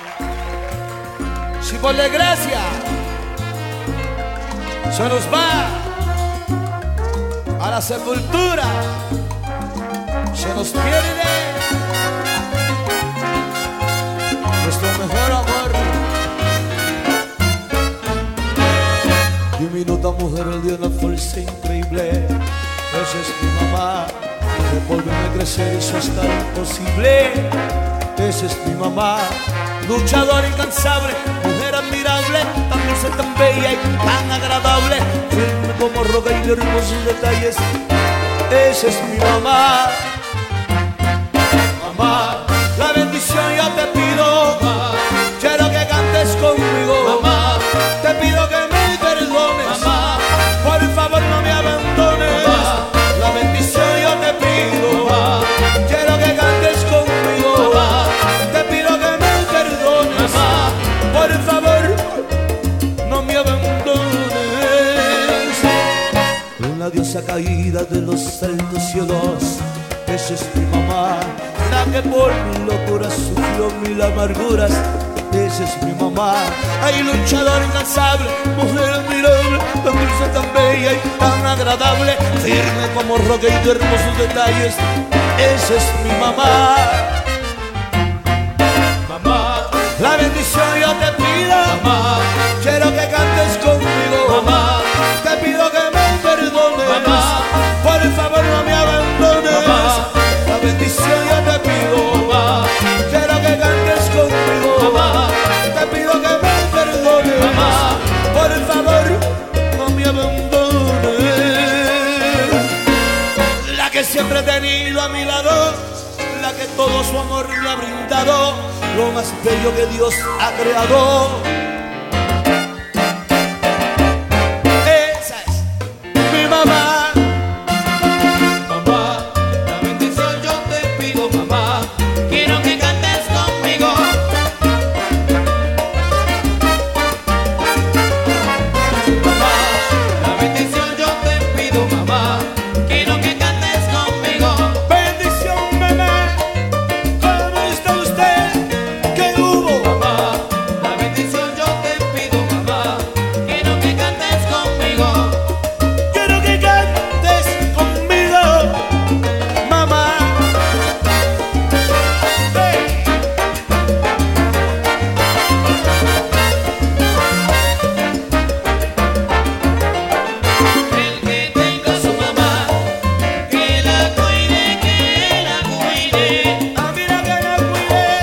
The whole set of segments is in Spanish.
Si por desgracia se nos va a la sepultura, se nos pierde nuestro mejor amor. Diminuta mujer, el dio una fuerza increíble. Esa es mi mamá, que por verme crecer hizo hasta lo imposible. Esa es mi mamá, luchadora incansable, mujer admirable, tan dulce, tan bella y tan agradable, firme como roca y de hermosos detalles. Esa es mi mamá. Mamá, la bendición yo te pido, mamá, quiero que cantes conmigo, mamá, te pido que me perdones, mamá, por favor no me abandones, mamá, la bendición yo te pido, mamá, quiero que cantes conmigo, mamá, te pido que me perdones, mamá, por favor no me abandones. La diosa caída de los altos cielos, esa es mi mamá, la que por mi locura sufrió mil amarguras. Esa es mi mamá, ay, luchadora incansable, mujer admirable, tan dulce, tan bella y tan agradable, firme como roca y de hermosos detalles. Esa es mi mamá. Mamá, la bendición yo te pido, mamá, quiero que cantes conmigo, mamá, te pido que me perdones, mamá, por favor no me abandones, mamá, la bendición yo te pido, mamá, quiero que cantes conmigo, mamá, te pido que me perdones, mamá, por favor no me abandones. La que siempre he tenido a mi lado, la que todo su amor me ha brindado, lo más bello que Dios ha creado. Esa es mi mamá. Mamá, la bendición yo te pido, mamá, quiero que cantes conmigo. Mamá, la bendición yo te pido, mamá, quiero que cantes conmigo. Bendición, mamá, ¿cómo está usted? ¿Qué hubo? Mamá, la bendición yo te pido, mamá, quiero que cantes conmigo. Quiero que cantes conmigo, mamá. Hey. El que tenga su mamá, que la cuide, que la cuide. Ah, mira que la cuide,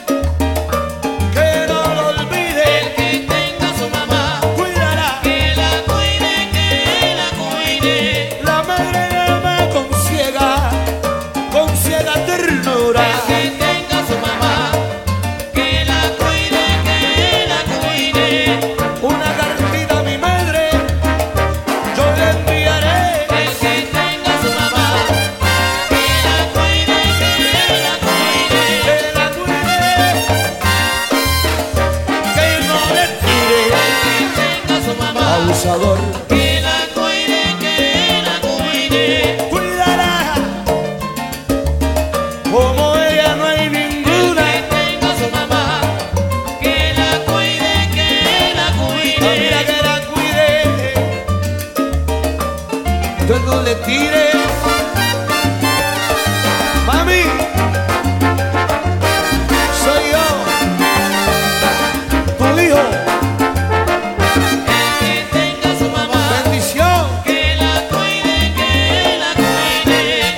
que no lo olvide. El que tenga su mamá, Cuídala, que la cuide, que la cuide. la madre ama con ciega ternura. El que tenga su mamá, que la cuide, que la cuide. Una cartita a mi madre yo le enviaré. El que tenga su mamá, que la cuide, que la cuide. Que la cuide, que no le tire. El que tenga su mamá, Abusador, que la cuide, que la cuide. cuídala, como ella no hay El ninguna. que tenga su mamá, que la cuide, que la Ah, mira cuide. que la cuide, que no le tire. Mami, soy yo, tu hijo. El que tenga su mamá, Bendición, que la cuide, que la cuide.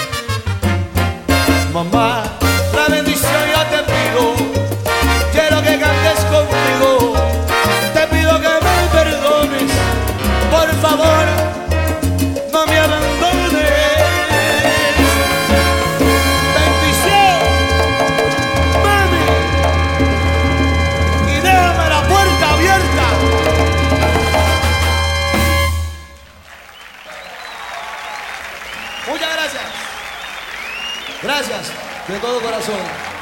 mamá, la bendición yo te pido, quiero que cantes conmigo, te pido que me perdones, por favor no me abandones. Bendición, mami, y déjame la puerta abierta. Muchas gracias. Gracias de todo corazón.